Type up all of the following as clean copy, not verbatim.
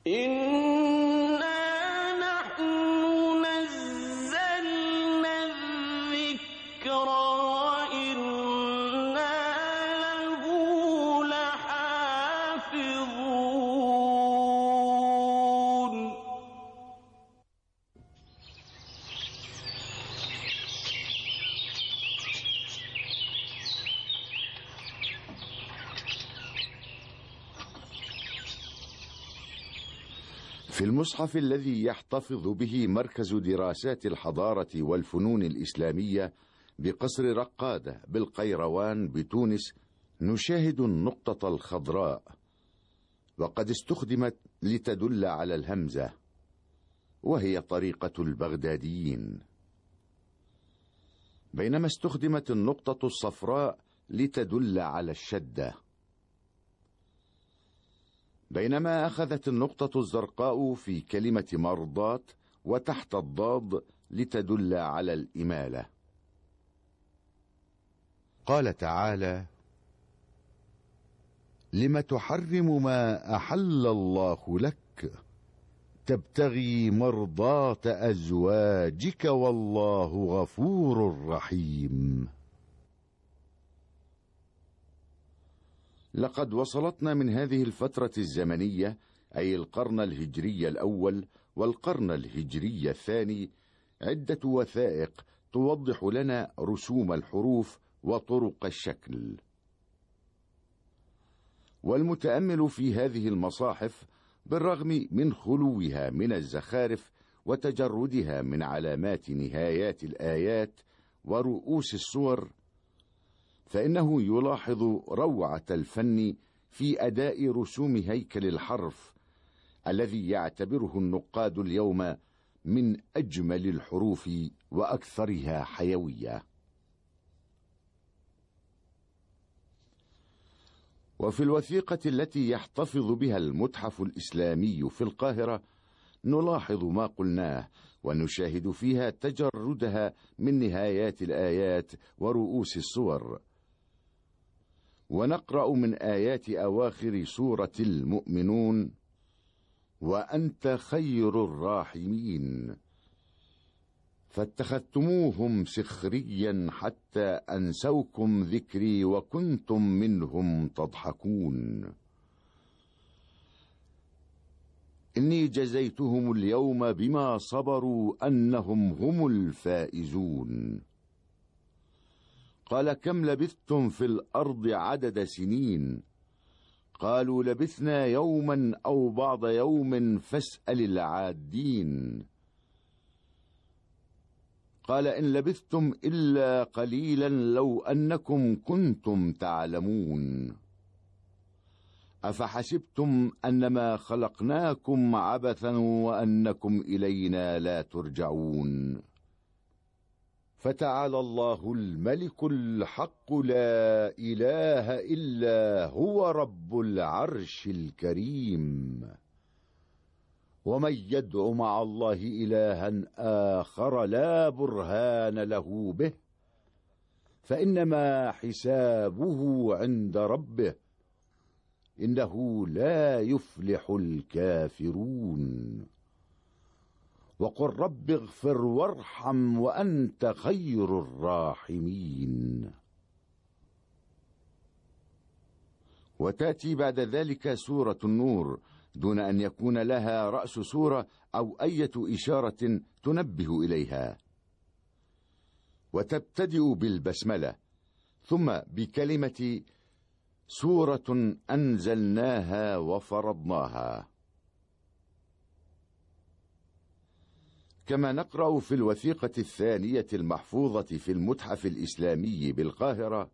إنا نحن نزلنا الذكر وإنا له لحافظون. في المصحف الذي يحتفظ به مركز دراسات الحضارة والفنون الإسلامية بقصر رقادة بالقيروان بتونس نشاهد النقطة الخضراء، وقد استخدمت لتدل على الهمزة، وهي طريقة البغداديين، بينما استخدمت النقطة الصفراء لتدل على الشدة، بينما أخذت النقطة الزرقاء في كلمة مرضات وتحت الضاد لتدل على الإمالة. قال تعالى: لم تحرم ما أحل الله لك تبتغي مرضات أزواجك والله غفور رحيم. لقد وصلتنا من هذه الفترة الزمنية، أي القرن الهجري الأول والقرن الهجري الثاني، عدة وثائق توضح لنا رسوم الحروف وطرق الشكل. والمتأمل في هذه المصاحف بالرغم من خلوها من الزخارف وتجردها من علامات نهايات الآيات ورؤوس السور، فإنه يلاحظ روعة الفن في أداء رسوم هيكل الحرف الذي يعتبره النقاد اليوم من أجمل الحروف وأكثرها حيوية. وفي الوثيقة التي يحتفظ بها المتحف الإسلامي في القاهرة نلاحظ ما قلناه، ونشاهد فيها تجردها من نهايات الآيات ورؤوس السور، ونقرأ من آيات أواخر سورة المؤمنون: وأنت خير الراحمين فاتخذتموهم سخريا حتى أنسوكم ذكري وكنتم منهم تضحكون إني جزيتهم اليوم بما صبروا أنهم هم الفائزون. قال: كم لبثتم في الأرض عدد سنين؟ قالوا: لبثنا يوما أو بعض يوم فاسأل العادين. قال: إن لبثتم إلا قليلا لو أنكم كنتم تعلمون. أفحسبتم أنما خلقناكم عبثا وأنكم إلينا لا ترجعون. فتعالى الله الملك الحق لا إله إلا هو رب العرش الكريم. ومن يدع مع الله إلها آخر لا برهان له به فإنما حسابه عند ربه إنه لا يفلح الكافرون. وقل رب اغفر وارحم وأنت خير الراحمين. وتأتي بعد ذلك سورة النور دون أن يكون لها رأس سورة أو أي إشارة تنبه إليها، وتبتدئ بالبسملة ثم بكلمة سورة أنزلناها وفرضناها. كما نقرأ في الوثيقة الثانية المحفوظة في المتحف الإسلامي بالقاهرة: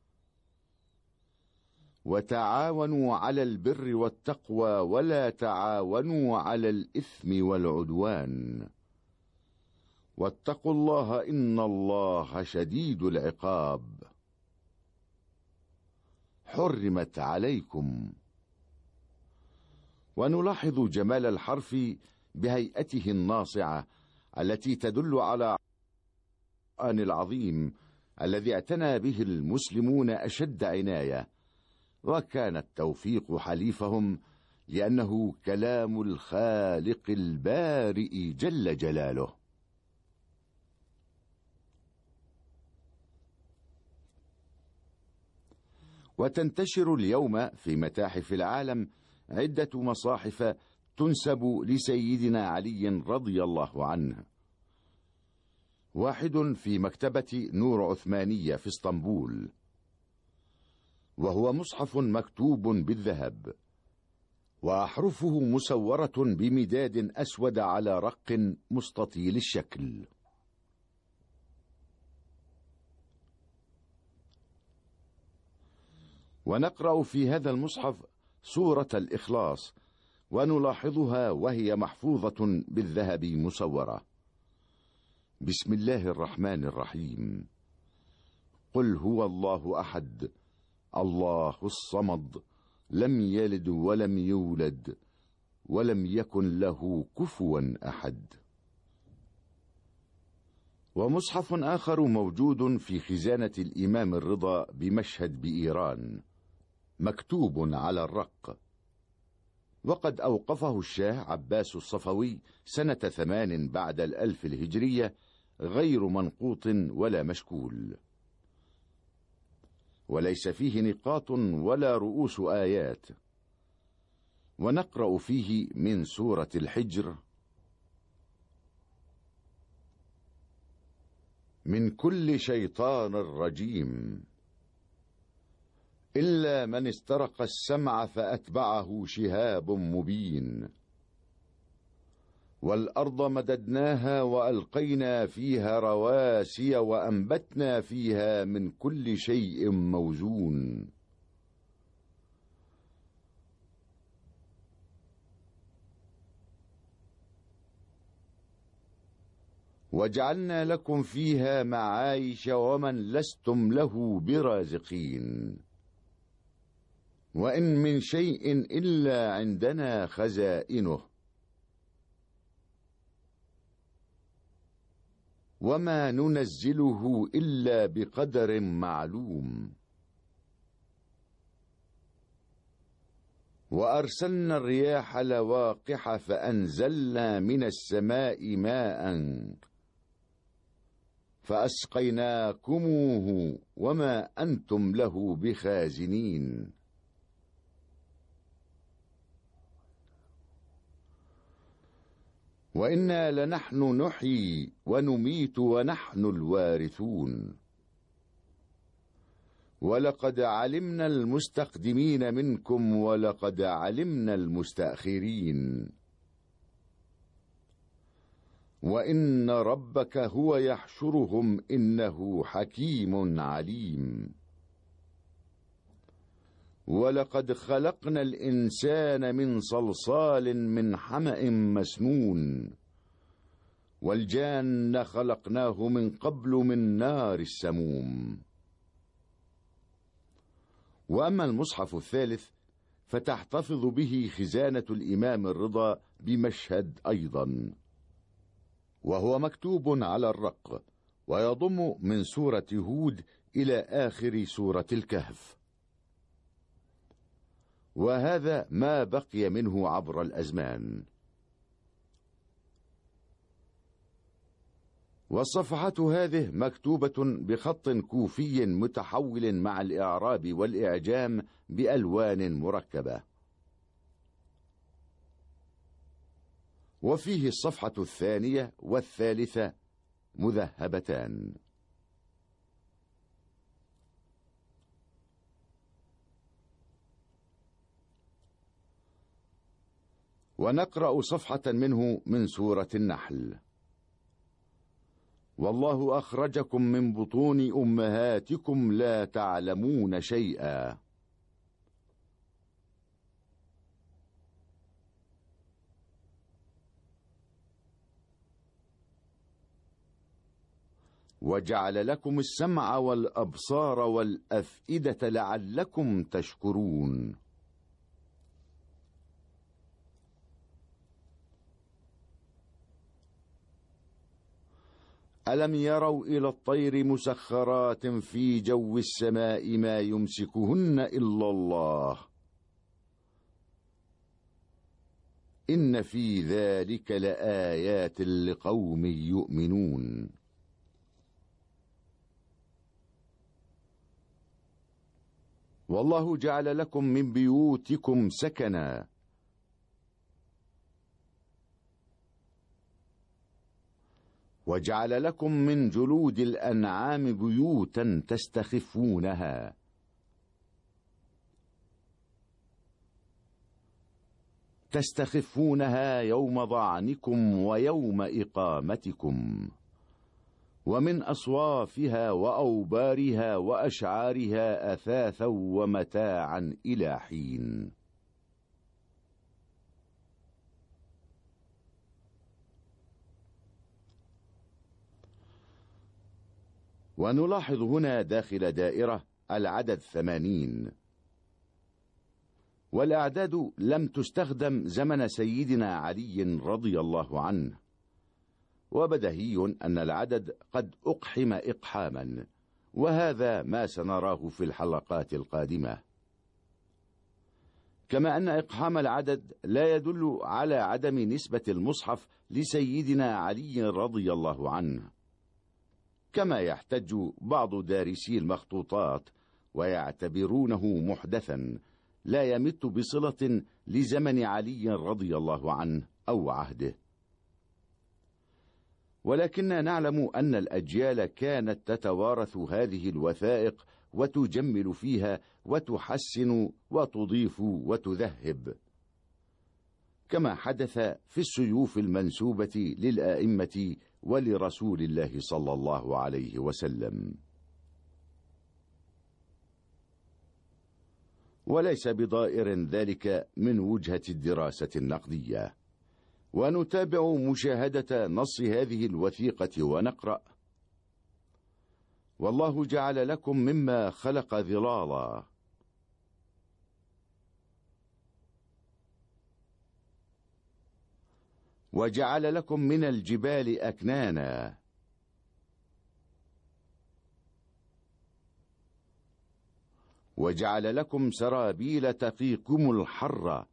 وتعاونوا على البر والتقوى ولا تعاونوا على الإثم والعدوان واتقوا الله إن الله شديد العقاب. حرمت عليكم. ونلاحظ جمال الحرف بهيئته الناصعة التي تدل على القرآن العظيم الذي اعتنى به المسلمون أشد عناية، وكان التوفيق حليفهم لأنه كلام الخالق البارئ جل جلاله. وتنتشر اليوم في متاحف العالم عدة مصاحف تنسب لسيدنا علي رضي الله عنه. واحد في مكتبة نور عثمانية في اسطنبول، وهو مصحف مكتوب بالذهب، وأحرفه مسورة بمداد أسود على رق مستطيل الشكل. ونقرأ في هذا المصحف سورة الإخلاص، ونلاحظها وهي محفوظة بالذهب مسورة. بسم الله الرحمن الرحيم. قل هو الله أحد الله الصمد لم يلد ولم يولد ولم يكن له كفوا أحد. ومصحف آخر موجود في خزانة الإمام الرضا بمشهد بإيران، مكتوب على الرق، وقد أوقفه الشاه عباس الصفوي سنة 8 بعد 1000 الهجرية، غير منقوط ولا مشكول، وليس فيه نقاط ولا رؤوس آيات. ونقرأ فيه من سورة الحجر: من كل شيطان رجيم إلا من استرق السمع فأتبعه شهاب مبين. والأرض مددناها وألقينا فيها رواسي وأنبتنا فيها من كل شيء موزون. وجعلنا لكم فيها معايش ومن لستم له برازقين. وإن من شيء إلا عندنا خزائنه وما ننزله إلا بقدر معلوم. وأرسلنا الرياح لواقح فأنزلنا من السماء ماء فأسقيناكموه وما أنتم له بخازنين. وإنا لنحن نحيي ونميت ونحن الوارثون. ولقد علمنا المستقدمين منكم ولقد علمنا المستأخرين. وإن ربك هو يحشرهم إنه حكيم عليم. ولقد خلقنا الإنسان من صلصال من حمأ مسنون. والجان خلقناه من قبل من نار السموم. وأما المصحف الثالث فتحتفظ به خزانة الإمام الرضا بمشهد أيضا، وهو مكتوب على الرق، ويضم من سورة هود إلى آخر سورة الكهف. وهذا ما بقي منه عبر الأزمان. والصفحة هذه مكتوبة بخط كوفي متحول مع الإعراب والإعجام بألوان مركبة. وفيه الصفحة الثانية والثالثة مذهبتان. ونقرأ صفحة منه من سورة النحل: والله أخرجكم من بطون أمهاتكم لا تعلمون شيئا. وجعل لكم السمع والأبصار والأفئدة لعلكم تشكرون. ألم يروا إلى الطير مسخرات في جو السماء ما يمسكهن إلا الله إن في ذلك لآيات لقوم يؤمنون. والله جعل لكم من بيوتكم سكنا وجعل لكم من جلود الأنعام بيوتا تستخفونها يوم ظعنكم ويوم إقامتكم، ومن أصوافها وأوبارها وأشعارها أثاثا ومتاعا إلى حين. ونلاحظ هنا داخل دائرة العدد 80، والأعداد لم تستخدم زمن سيدنا علي رضي الله عنه، وبدهي أن العدد قد أقحم إقحاما، وهذا ما سنراه في الحلقات القادمة. كما أن إقحام العدد لا يدل على عدم نسبة المصحف لسيدنا علي رضي الله عنه، كما يحتج بعض دارسي المخطوطات ويعتبرونه محدثا لا يمت بصلة لزمن علي رضي الله عنه أو عهده. ولكننا نعلم أن الأجيال كانت تتوارث هذه الوثائق وتجمل فيها وتحسن وتضيف وتذهب، كما حدث في السيوف المنسوبة للآئمة ولرسول الله صلى الله عليه وسلم. وليس بضائر ذلك من وجهة الدراسة النقدية. ونتابع مشاهدة نص هذه الوثيقة ونقرأ: والله جعل لكم مما خلق ظلالا وجعل لكم من الجبال أكنانا وجعل لكم سرابيل تقيكم الحر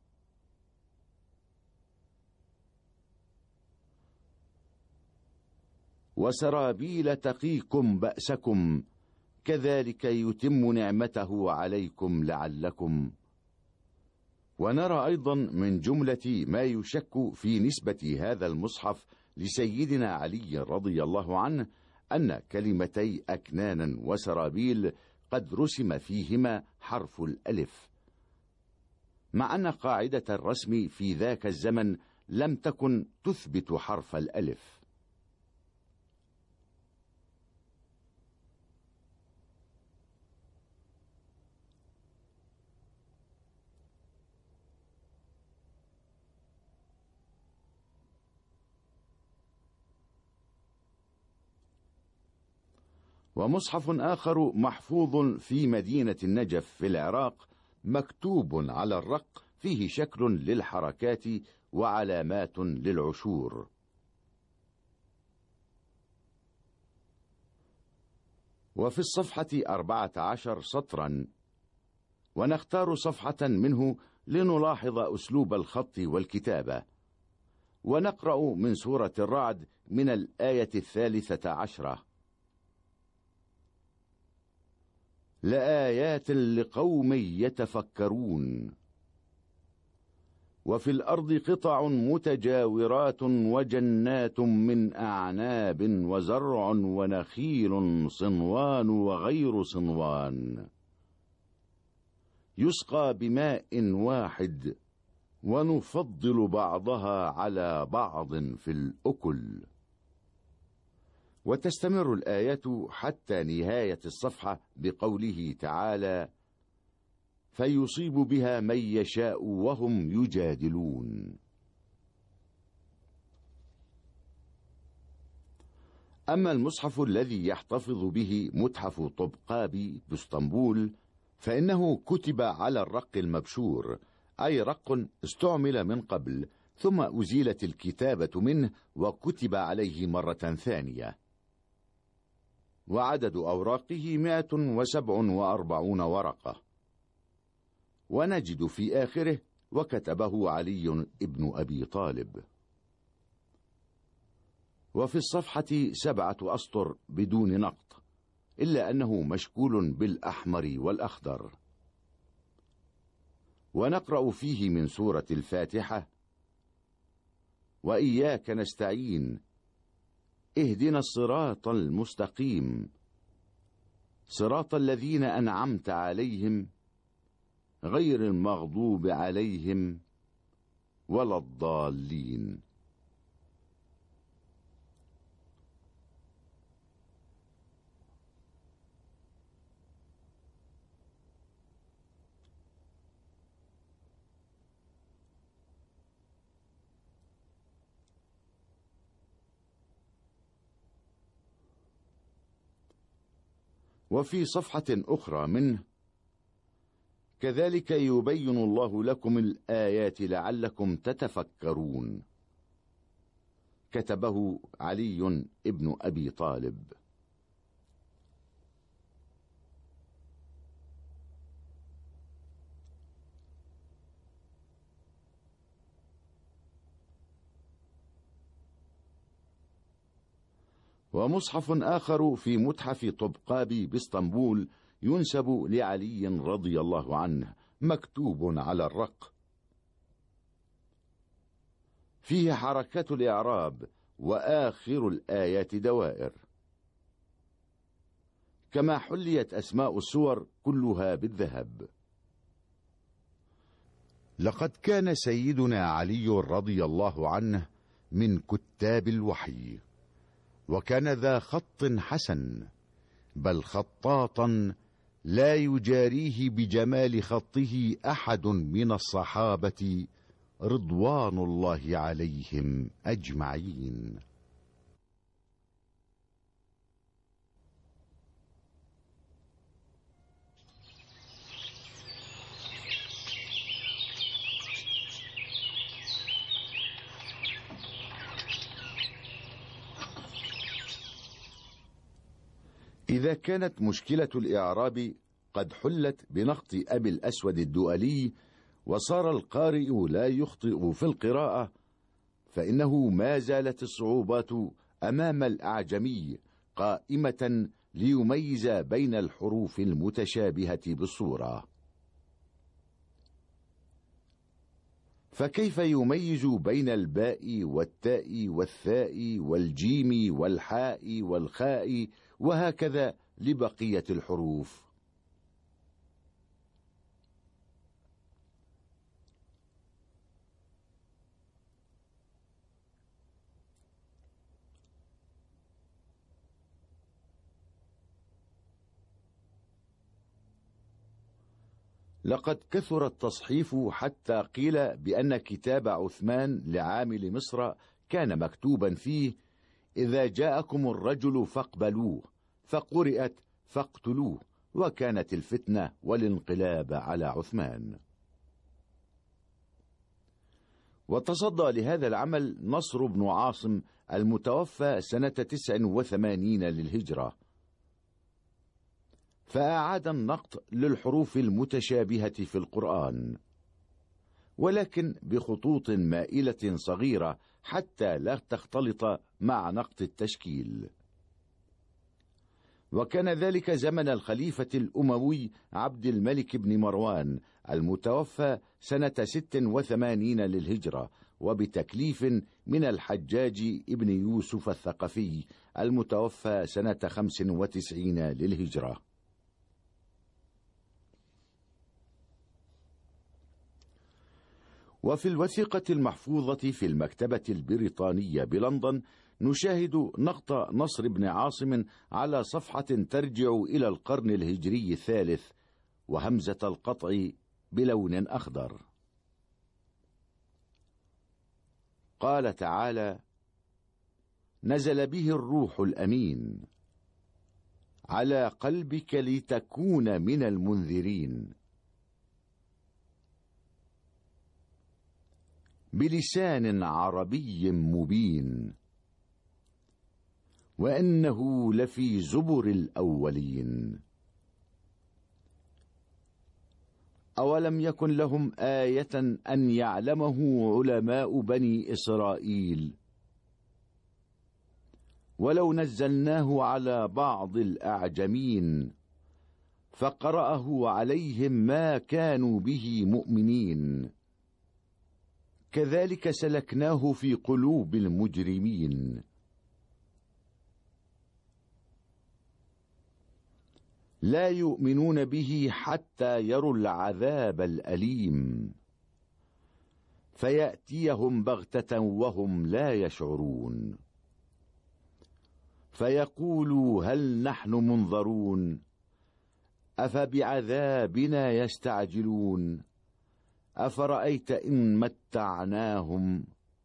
وسرابيل تقيكم بأسكم كذلك يتم نعمته عليكم لعلكم. ونرى أيضا من جملة ما يشك في نسبة هذا المصحف لسيدنا علي رضي الله عنه أن كلمتي أكنانا وسرابيل قد رسم فيهما حرف الألف، مع أن قاعدة الرسم في ذاك الزمن لم تكن تثبت حرف الألف. ومصحف آخر محفوظ في مدينة النجف في العراق مكتوب على الرق فيه شكل للحركات وعلامات للعشور. وفي الصفحة 14 سطرا، ونختار صفحة منه لنلاحظ أسلوب الخط والكتابة. ونقرأ من سورة الرعد من الآية 13: لآيات لقوم يتفكرون. وفي الأرض قطع متجاورات وجنات من أعناب وزرع ونخيل صنوان وغير صنوان يسقى بماء واحد ونفضل بعضها على بعض في الأكل. وتستمر الآيات حتى نهاية الصفحة بقوله تعالى: فيصيب بها من يشاء وهم يجادلون. أما المصحف الذي يحتفظ به متحف طبقابي باسطنبول فإنه كتب على الرق المبشور، أي رق استعمل من قبل ثم أزيلت الكتابة منه وكتب عليه مرة ثانية. وعدد أوراقه 147 ورقة، ونجد في آخره وكتبه علي ابن أبي طالب. وفي الصفحة 7 أسطر بدون نقط، إلا أنه مشكول بالأحمر والأخضر. ونقرأ فيه من سورة الفاتحة: وإياك نستعين اهدنا الصراط المستقيم صراط الذين أنعمت عليهم غير المغضوب عليهم ولا الضالين. وفي صفحة أخرى منه: كذلك يبين الله لكم الآيات لعلكم تتفكرون. كتبه علي ابن أبي طالب. ومصحف آخر في متحف طبقابي باسطنبول ينسب لعلي رضي الله عنه، مكتوب على الرق، فيه حركات الإعراب وآخر الآيات دوائر، كما حليت أسماء السور كلها بالذهب. لقد كان سيدنا علي رضي الله عنه من كتاب الوحي، وكان ذا خط حسن، بل خطاطا لا يجاريه بجمال خطه أحد من الصحابة رضوان الله عليهم أجمعين. إذا كانت مشكلة الإعراب قد حلت بنقط أبي الأسود الدؤلي وصار القارئ لا يخطئ في القراءة، فإنه ما زالت الصعوبات أمام الأعجمي قائمة ليميز بين الحروف المتشابهة بالصورة. فكيف يميز بين الباء والتاء والثاء والجيم والحاء والخاء وهكذا لبقية الحروف؟ لقد كثر التصحيف حتى قيل بأن كتاب عثمان لعامل مصر كان مكتوبا فيه: إذا جاءكم الرجل فاقبلوه، فقرئت فاقتلوه، وكانت الفتنة والانقلاب على عثمان. وتصدى لهذا العمل نصر بن عاصم المتوفى سنة 89 للهجرة، فأعاد النقط للحروف المتشابهة في القرآن، ولكن بخطوط مائلة صغيرة حتى لا تختلط مع نقط التشكيل. وكان ذلك زمن الخليفة الأموي عبد الملك بن مروان المتوفى سنة 86 للهجرة، وبتكليف من الحجاج ابن يوسف الثقفي المتوفى سنة 95 للهجرة. وفي الوثيقة المحفوظة في المكتبة البريطانية بلندن نشاهد نقط نصر بن عاصم على صفحة ترجع إلى القرن الهجري الثالث، وهمزة القطع بلون أخضر. قال تعالى: نزل به الروح الأمين على قلبك لتكون من المنذرين بلسان عربي مبين وأنه لفي زبر الأولين. أولم يكن لهم آية أن يعلمه علماء بني إسرائيل؟ ولو نزلناه على بعض الأعجمين فقرأه عليهم ما كانوا به مؤمنين، كذلك سلكناه في قلوب المجرمين. لا يؤمنون به حتى يروا العذاب الأليم، فيأتيهم بغتة وهم لا يشعرون، فيقولوا هل نحن منظرون؟ أفبعذابنا يستعجلون؟ أفرأيت إن متعناهم.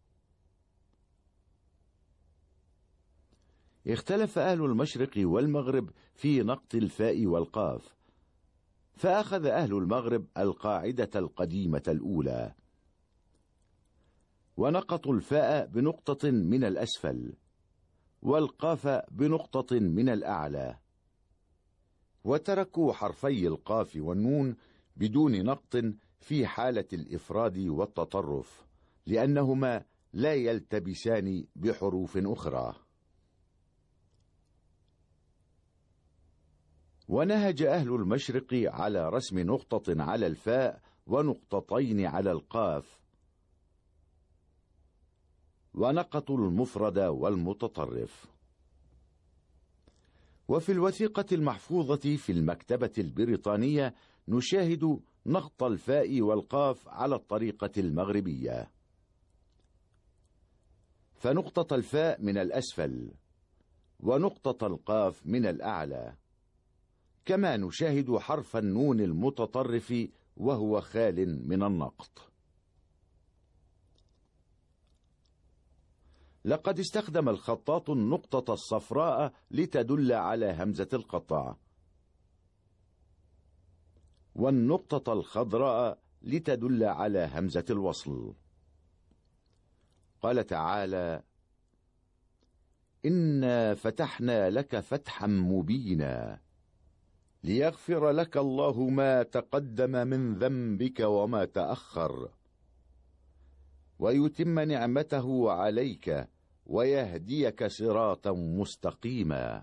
اختلف أهل المشرق والمغرب في نقط الفاء والقاف، فأخذ أهل المغرب القاعدة القديمة الأولى، ونقطوا الفاء بنقطة من الأسفل، والقاف بنقطة من الأعلى، وتركوا حرفي القاف والنون بدون نقط في حالة الإفراد والتطرف، لأنهما لا يلتبسان بحروف أخرى. ونهج أهل المشرق على رسم نقطة على الفاء ونقطتين على القاف، ونقطوا المفرد والمتطرف. وفي الوثيقة المحفوظة في المكتبة البريطانية نشاهد نقط الفاء والقاف على الطريقة المغربية، فنقطة الفاء من الأسفل ونقطة القاف من الأعلى، كما نشاهد حرف النون المتطرف وهو خال من النقط. لقد استخدم الخطاط النقطة الصفراء لتدل على همزة القطع، والنقطة الخضراء لتدل على همزة الوصل. قال تعالى: إنا فتحنا لك فتحا مبينا ليغفر لك الله ما تقدم من ذنبك وما تأخر ويتم نعمته عليك ويهديك صراطا مستقيما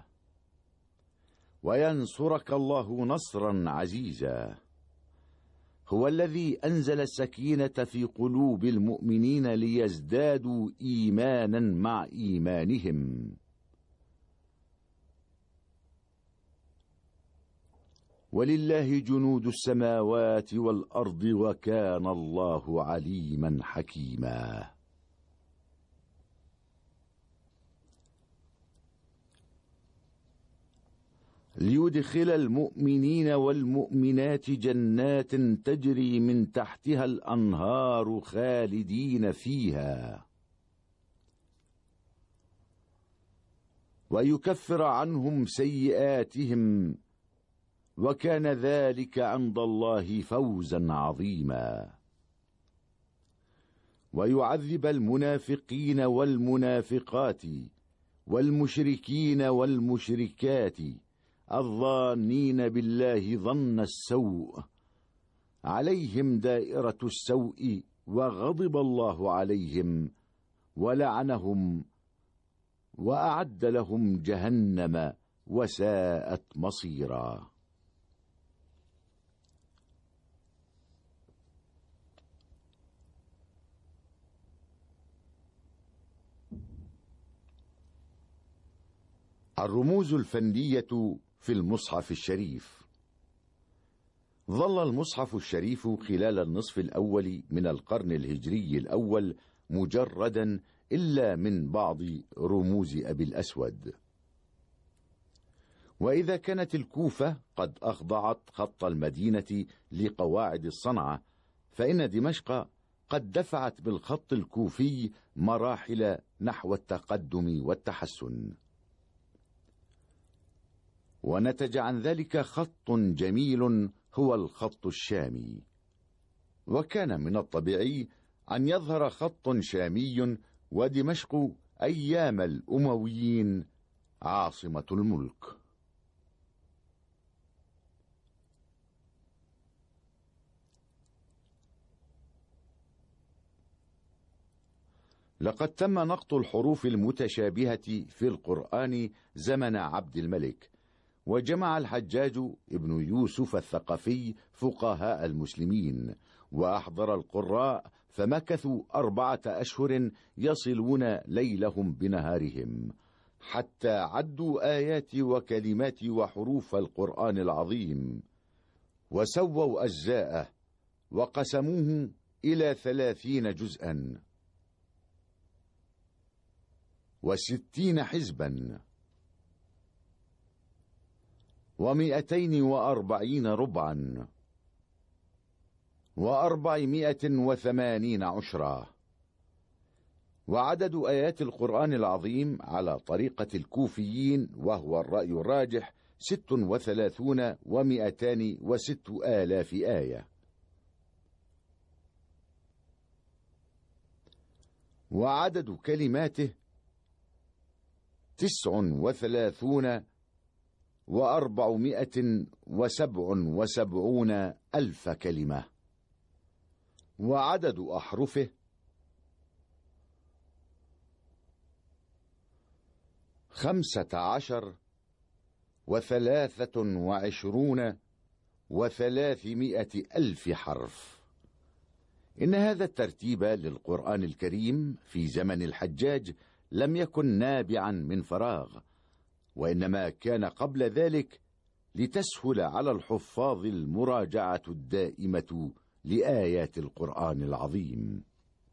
وينصرك الله نصرا عزيزا. هو الذي أنزل السكينة في قلوب المؤمنين ليزدادوا إيمانا مع إيمانهم. ولله جنود السماوات والأرض وكان الله عليما حكيما. ليدخل المؤمنين والمؤمنات جنات تجري من تحتها الأنهار خالدين فيها، ويكفر عنهم سيئاتهم، وكان ذلك عند الله فوزا عظيما. ويعذب المنافقين والمنافقات والمشركين والمشركات الظانين بالله ظن السوء، عليهم دائرة السوء وغضب الله عليهم ولعنهم وأعد لهم جهنم وساءت مصيرا. الرموز الفنية في المصحف الشريف. ظل المصحف الشريف خلال النصف الأول من القرن الهجري الأول مجردا إلا من بعض رموز أبي الأسود. وإذا كانت الكوفة قد أخضعت خط المدينة لقواعد الصنعة، فإن دمشق قد دفعت بالخط الكوفي مراحل نحو التقدم والتحسن، ونتج عن ذلك خط جميل هو الخط الشامي. وكان من الطبيعي أن يظهر خط شامي ودمشق أيام الأمويين عاصمة الملك. لقد تم نقط الحروف المتشابهة في القرآن زمن عبد الملك، وجمع الحجاج ابن يوسف الثقفي فقهاء المسلمين، وأحضر القراء، فمكثوا 4 أشهر يصلون ليلهم بنهارهم، حتى عدوا آيات وكلمات وحروف القرآن العظيم، وسووا أجزاءه، وقسموه إلى 30 جزءا و60 حزبا و240 ربعا و480 عشرا. وعدد آيات القرآن العظيم على طريقة الكوفيين، وهو الرأي الراجح، 36 و206 آلاف آية. وعدد كلماته 39 و477 ألف كلمة. وعدد أحرفه 15 و23 و300 ألف حرف. إن هذا الترتيب للقرآن الكريم في زمن الحجاج لم يكن نابعا من فراغ، وإنما كان قبل ذلك لتسهل على الحفاظ المراجعة الدائمة لآيات القرآن العظيم.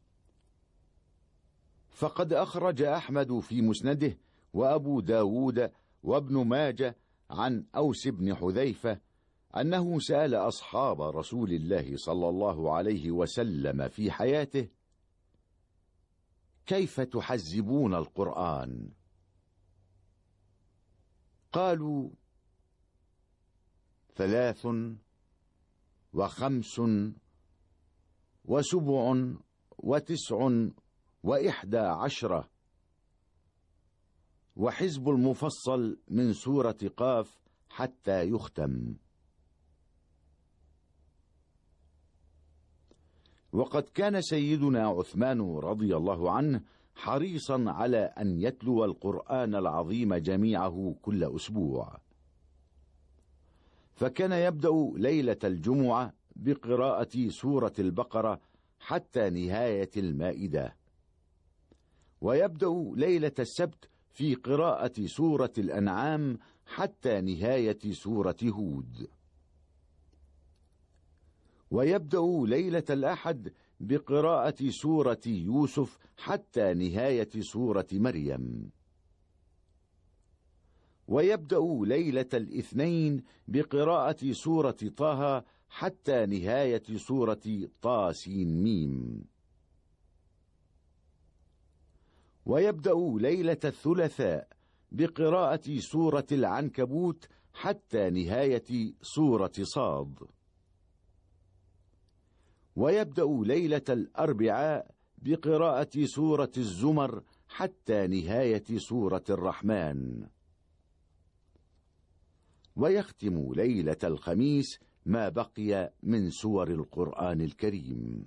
فقد أخرج أحمد في مسنده، وأبو داود، وابن ماجه عن أوس بن حذيفة أنه سأل أصحاب رسول الله صلى الله عليه وسلم في حياته: كيف تحزبون القرآن؟ قالوا: 3 و5 و7 و9 و11، وحزب المفصل من سورة قاف حتى يختم. وقد كان سيدنا عثمان رضي الله عنه حريصا على أن يتلو القرآن العظيم جميعه كل أسبوع، فكان يبدأ ليلة الجمعة بقراءة سورة البقرة حتى نهاية المائدة، ويبدأ ليلة السبت في قراءة سورة الأنعام حتى نهاية سورة هود، ويبدأ ليلة الأحد بقراءة سورة يوسف حتى نهاية سورة مريم، ويبدأ ليلة الاثنين بقراءة سورة طه حتى نهاية سورة طاسين ميم، ويبدأ ليلة الثلاثاء بقراءة سورة العنكبوت حتى نهاية سورة صاد، ويبدأ ليلة الأربعاء بقراءة سورة الزمر حتى نهاية سورة الرحمن، ويختم ليلة الخميس ما بقي من سور القرآن الكريم.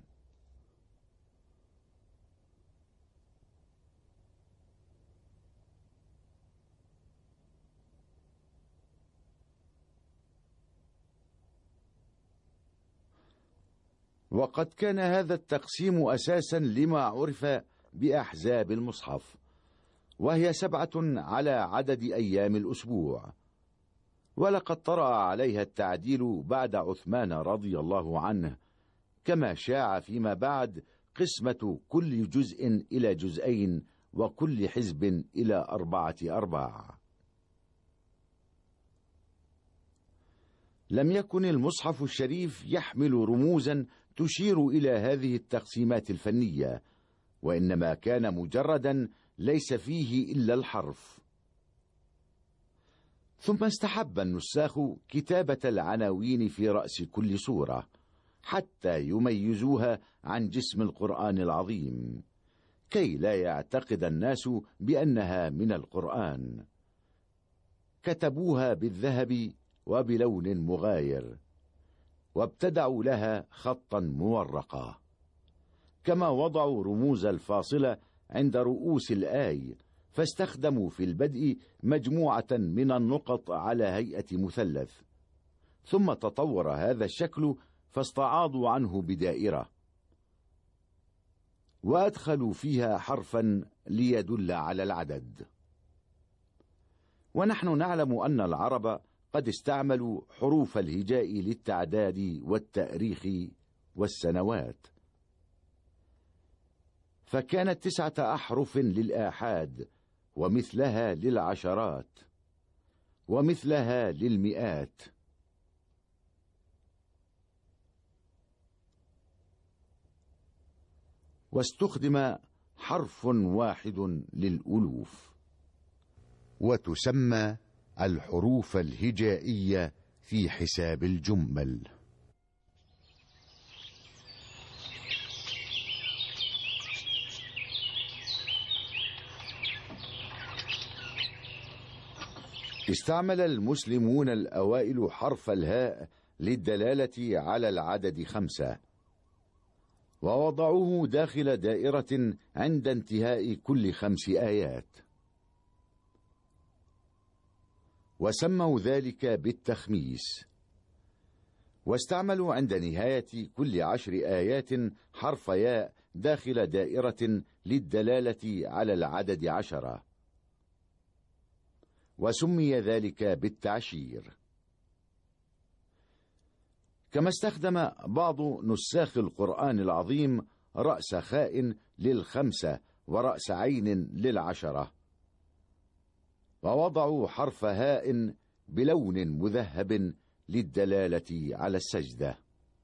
وقد كان هذا التقسيم أساسا لما عرف بأحزاب المصحف، وهي 7 على عدد أيام الأسبوع، ولقد طرأ عليها التعديل بعد عثمان رضي الله عنه، كما شاع فيما بعد قسمة كل جزء إلى جزئين، وكل حزب إلى 4 أرباع. لم يكن المصحف الشريف يحمل رموزا تشير إلى هذه التقسيمات الفنية، وإنما كان مجردا ليس فيه إلا الحرف. ثم استحب النساخ كتابة العناوين في رأس كل سورة حتى يميزوها عن جسم القرآن العظيم، كي لا يعتقد الناس بأنها من القرآن. كتبوها بالذهب وبلون مغاير، وابتدعوا لها خطا مورقا، كما وضعوا رموز الفاصلة عند رؤوس الآي، فاستخدموا في البدء مجموعة من النقط على هيئة مثلث، ثم تطور هذا الشكل فاستعاضوا عنه بدائرة، وأدخلوا فيها حرفا ليدل على العدد. ونحن نعلم أن العرب قد استعملوا حروف الهجاء للتعداد والتأريخ والسنوات، فكانت 9 أحرف للآحاد، ومثلها للعشرات، ومثلها للمئات. واستخدم حرف واحد للألوف. وتسمى الحروف الهجائية في حساب الجمل. استعمل المسلمون الأوائل حرف الهاء للدلالة على العدد 5، ووضعوه داخل دائرة عند انتهاء كل 5 آيات، وسموا ذلك بالتخميس. واستعملوا عند نهاية كل 10 آيات حرف ياء داخل دائرة للدلالة على العدد 10، وسمي ذلك بالتعشير. كما استخدم بعض نساخ القرآن العظيم رأس خاء لل5 ورأس عين لل10، ووضعوا حرف هاء بلون مذهب للدلالة على السجدة.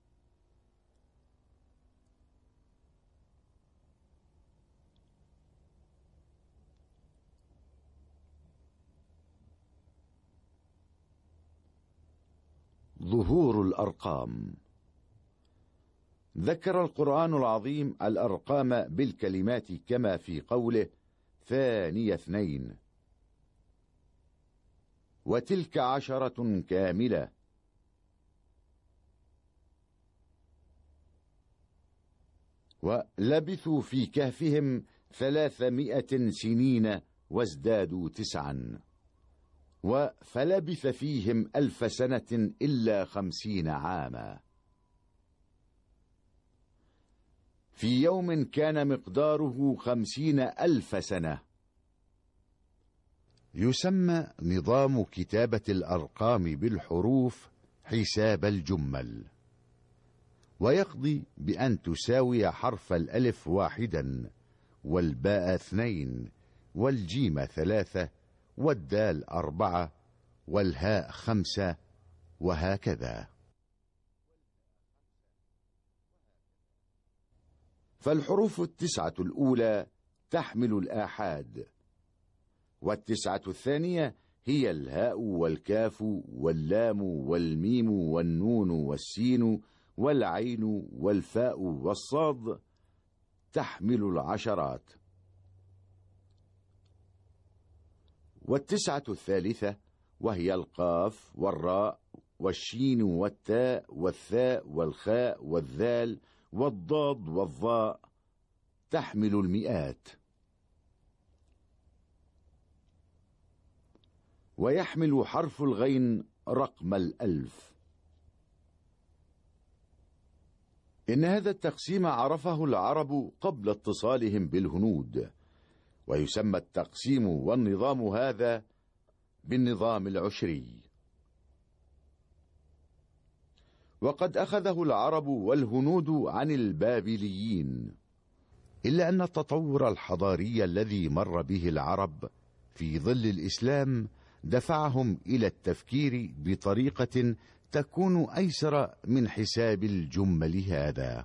ظهور الأرقام. ذكر القرآن العظيم الأرقام بالكلمات كما في قوله: 2 2، وتلك 10 كاملة، ولبثوا في كهفهم 300 سنين وازدادوا 9، فلبث فيهم 1000 سنة إلا 50 عاما، في يوم كان مقداره 50,000 سنة. يسمى نظام كتابة الأرقام بالحروف حساب الجمل، ويقضي بأن تساوي حرف الألف 1، والباء 2، والجيم 3، والدال 4، والهاء 5، وهكذا. فالحروف 9 الأولى تحمل الآحاد، وال9 الثانية هي الهاء والكاف واللام والميم والنون والسين والعين والفاء والصاد تحمل العشرات. وال9 الثالثة وهي القاف والراء والشين والتاء والثاء والخاء والذال والضاد والظاء تحمل المئات. ويحمل حرف الغين رقم 1000. إن هذا التقسيم عرفه العرب قبل اتصالهم بالهنود، ويسمى التقسيم والنظام هذا بالنظام العشري. وقد أخذه العرب والهنود عن البابليين، إلا أن التطور الحضاري الذي مر به العرب في ظل الإسلام دفعهم إلى التفكير بطريقة تكون أيسر من حساب الجمل هذا.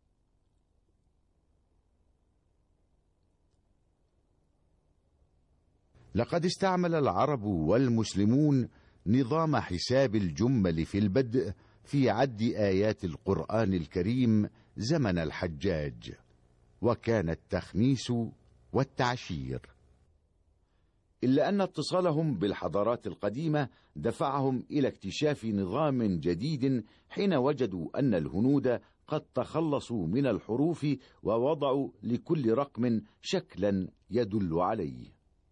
لقد استعمل العرب والمسلمون نظام حساب الجمل في البدء في عد آيات القرآن الكريم زمن الحجاج، وكان التخميس والتعشير، إلا أن اتصالهم بالحضارات القديمة دفعهم إلى اكتشاف نظام جديد حين وجدوا أن الهنود قد تخلصوا من الحروف ووضعوا لكل رقم شكلا يدل عليه.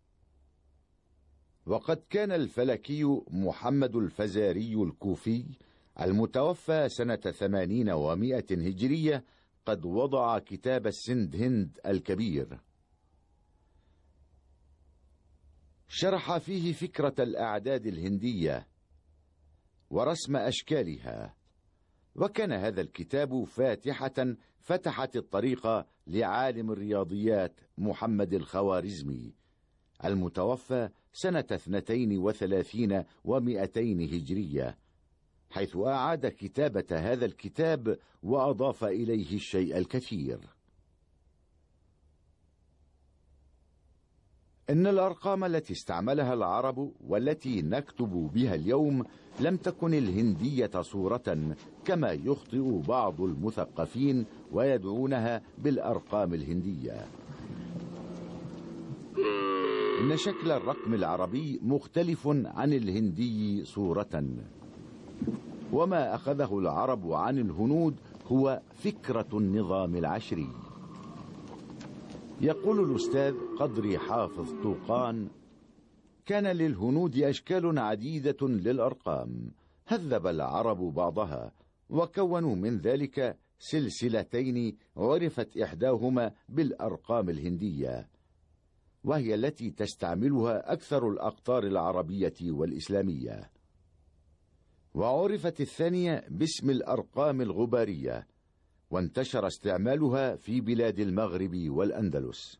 وقد كان الفلكي محمد الفزاري الكوفي المتوفى سنة 80 و100 هجرية قد وضع كتاب السندهند الكبير، شرح فيه فكرة الأعداد الهندية ورسم أشكالها، وكان هذا الكتاب فاتحة فتحت الطريق لعالم الرياضيات محمد الخوارزمي المتوفى سنة 32 و200 هجرية، حيث أعاد كتابة هذا الكتاب وأضاف إليه الشيء الكثير. إن الأرقام التي استعملها العرب والتي نكتب بها اليوم لم تكن الهندية صورة كما يخطئ بعض المثقفين ويدعونها بالأرقام الهندية. إن شكل الرقم العربي مختلف عن الهندي صورة، وما أخذه العرب عن الهنود هو فكرة النظام العشري. يقول الأستاذ قدري حافظ طوقان: كان للهنود أشكال عديدة للأرقام، هذب العرب بعضها وكونوا من ذلك سلسلتين عرفت إحداهما بالأرقام الهندية، وهي التي تستعملها أكثر الأقطار العربية والإسلامية، وعرفت الثانية باسم الأرقام الغبارية، وانتشر استعمالها في بلاد المغرب والأندلس.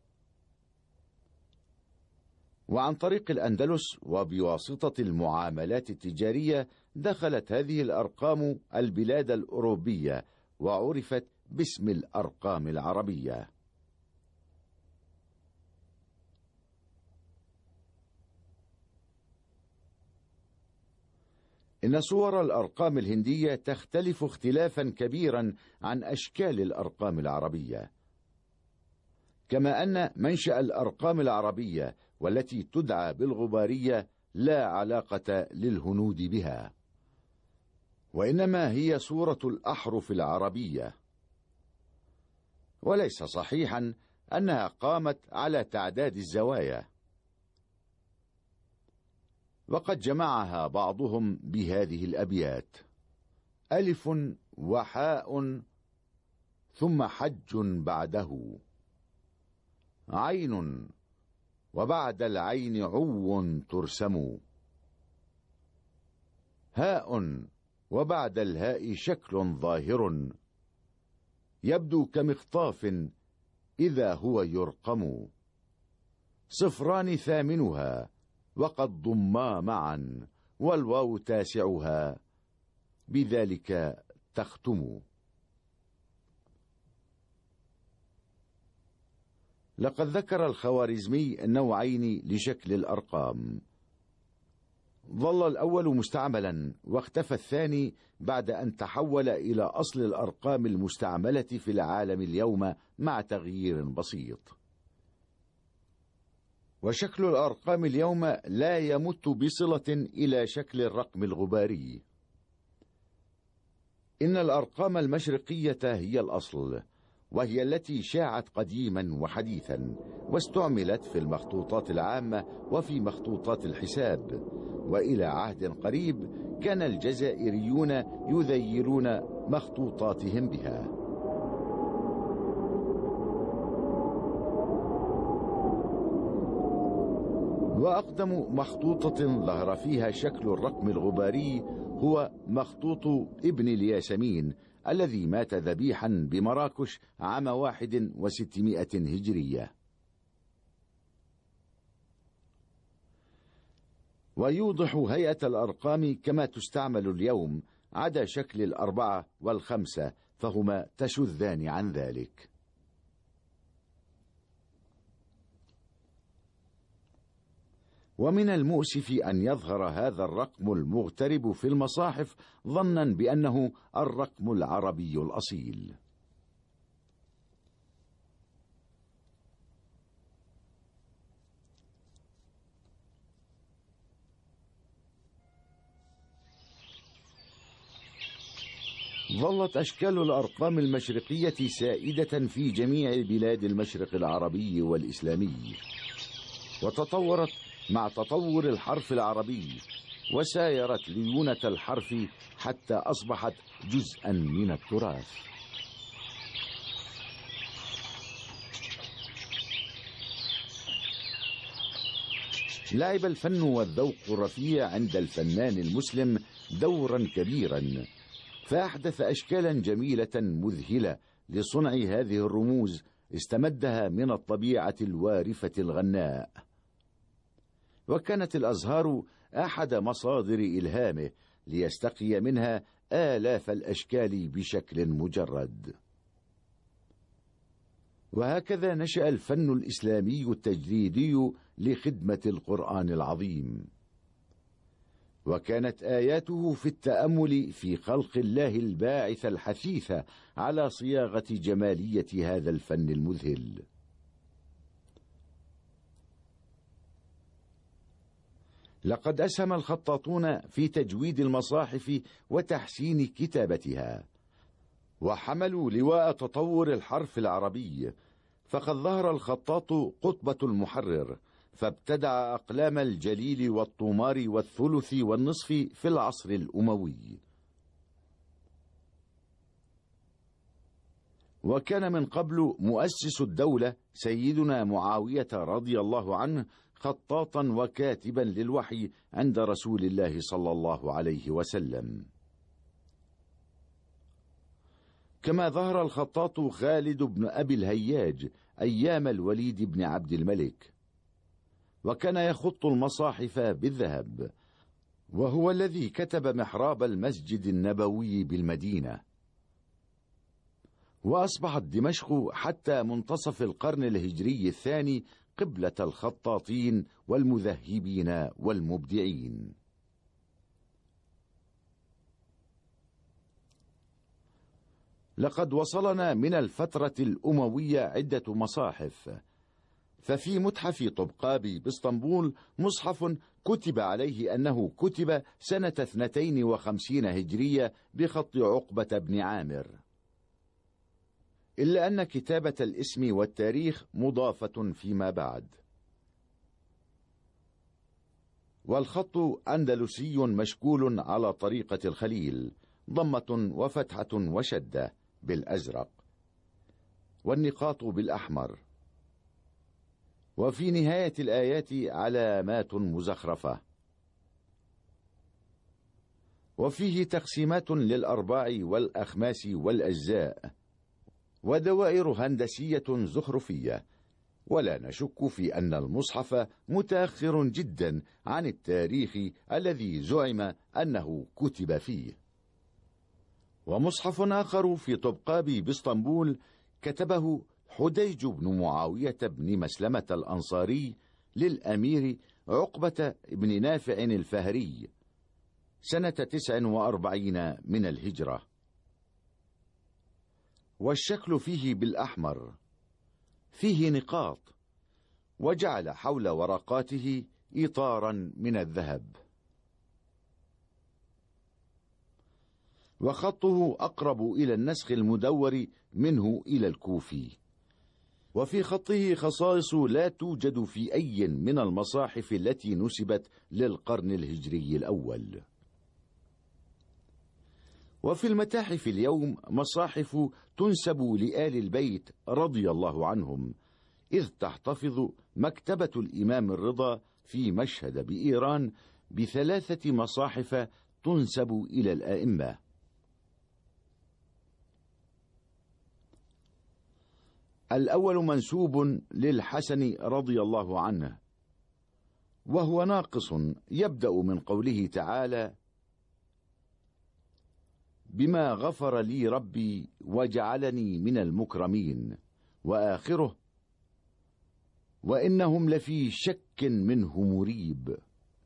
وعن طريق الأندلس وبواسطة المعاملات التجارية دخلت هذه الأرقام البلاد الأوروبية وعرفت باسم الأرقام العربية. إن صور الأرقام الهندية تختلف اختلافا كبيرا عن أشكال الأرقام العربية، كما أن منشأ الأرقام العربية والتي تدعى بالغبارية لا علاقة للهنود بها، وإنما هي صورة الأحرف العربية، وليس صحيحا أنها قامت على تعداد الزوايا. وقد جمعها بعضهم بهذه الأبيات: ألف وحاء ثم حج بعده، عين وبعد العين عو ترسم، هاء وبعد الهاء شكل ظاهر، يبدو كمخطاف إذا هو يرقم، صفران ثامنها وقد ضما معا، والواو تاسعها بذلك تختم. لقد ذكر الخوارزمي نوعين لشكل الأرقام، ظل الأول مستعملا واختفى الثاني بعد أن تحول إلى أصل الأرقام المستعملة في العالم اليوم مع تغيير بسيط. وشكل الأرقام اليوم لا يمت بصلة إلى شكل الرقم الغباري. إن الأرقام المشرقية هي الأصل، وهي التي شاعت قديما وحديثا، واستعملت في المخطوطات العامة وفي مخطوطات الحساب، وإلى عهد قريب كان الجزائريون يذيلون مخطوطاتهم بها. وأقدم مخطوطة ظهر فيها شكل الرقم الغباري هو مخطوط ابن الياسمين الذي مات ذبيحا بمراكش عام 1600 هجرية. ويوضح هيئة الأرقام كما تستعمل اليوم عدا شكل 4 و5، فهما تشذان عن ذلك. ومن المؤسف أن يظهر هذا الرقم المغترب في المصاحف ظنا بأنه الرقم العربي الأصيل. ظلت أشكال الأرقام المشرقية سائدة في جميع بلاد المشرق العربي والإسلامي، وتطورت مع تطور الحرف العربي، وسايرت ليونة الحرف حتى أصبحت جزءا من التراث. لعب الفن والذوق الرفيع عند الفنان المسلم دورا كبيرا، فأحدث أشكالا جميلة مذهلة لصنع هذه الرموز استمدها من الطبيعة الوارفة الغناء، وكانت الأزهار أحد مصادر إلهامه ليستقي منها آلاف الأشكال بشكل مجرد. وهكذا نشأ الفن الإسلامي التجريدي لخدمة القرآن العظيم، وكانت آياته في التأمل في خلق الله الباعث الحثيث على صياغة جمالية هذا الفن المذهل. لقد أسهم الخطاطون في تجويد المصاحف وتحسين كتابتها، وحملوا لواء تطور الحرف العربي، فقد ظهر الخطاط قطبة المحرر، فابتدع أقلام الجليل والطمار والثلث والنصف في العصر الأموي. وكان من قبل مؤسس الدولة سيدنا معاوية رضي الله عنه خطاطا وكاتبا للوحي عند رسول الله صلى الله عليه وسلم. كما ظهر الخطاط خالد بن أبي الهياج أيام الوليد بن عبد الملك، وكان يخط المصاحف بالذهب، وهو الذي كتب محراب المسجد النبوي بالمدينة. وأصبحت دمشق حتى منتصف القرن الهجري الثاني قبلة الخطاطين والمذهبين والمبدعين. لقد وصلنا من الفترة الأموية عدة مصاحف، ففي متحف طبقابي باسطنبول مصحف كتب عليه أنه كتب سنة 52 هجرية بخط عقبة بن عامر، إلا أن كتابة الاسم والتاريخ مضافة فيما بعد. والخط أندلسي مشكول على طريقة الخليل، ضمة وفتحة وشدة بالأزرق، والنقاط بالأحمر، وفي نهاية الآيات علامات مزخرفة، وفيه تقسيمات للأرباع والأخماس والأجزاء، ودوائر هندسية زخرفية. ولا نشك في أن المصحف متأخر جدا عن التاريخ الذي زعم أنه كتب فيه. ومصحف آخر في طبقابي باسطنبول كتبه حديج بن معاوية بن مسلمة الأنصاري للأمير عقبة بن نافع الفهري سنة 49 من الهجرة، والشكل فيه بالأحمر، فيه نقاط، وجعل حول ورقاته إطارا من الذهب، وخطه أقرب إلى النسخ المدور منه إلى الكوفي. وفي خطه خصائص لا توجد في أي من المصاحف التي نسبت للقرن الهجري الأول. وفي المتاحف اليوم مصاحف تنسب لآل البيت رضي الله عنهم، إذ تحتفظ مكتبة الإمام الرضا في مشهد بإيران ب3 مصاحف تنسب إلى الآئمة. الأول منسوب للحسن رضي الله عنه، وهو ناقص، يبدأ من قوله تعالى: بما غفر لي ربي وجعلني من المكرمين، وآخره: وإنهم لفي شك منه مريب.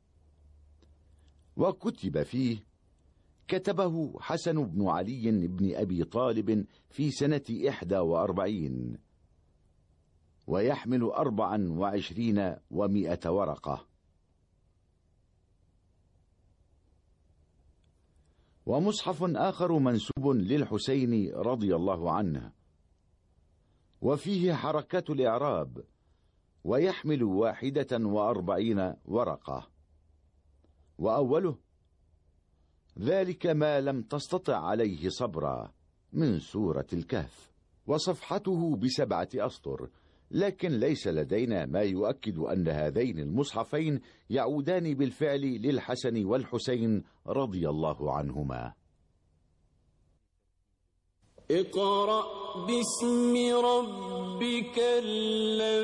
وكتب فيه: كتبه حسن بن علي بن أبي طالب في سنة 41، ويحمل 24 و100 ورقة. ومصحف آخر منسوب للحسين رضي الله عنه، وفيه حركات الإعراب، ويحمل 41 ورقة. وأوله: ذلك ما لم تستطع عليه صبرا، من سورة الكهف. وصفحته ب7 أسطر، لكن ليس لدينا ما يؤكد أن هذين المصحفين يعودان بالفعل للحسن والحسين رضي الله عنهما. اقرأ باسم ربك الذي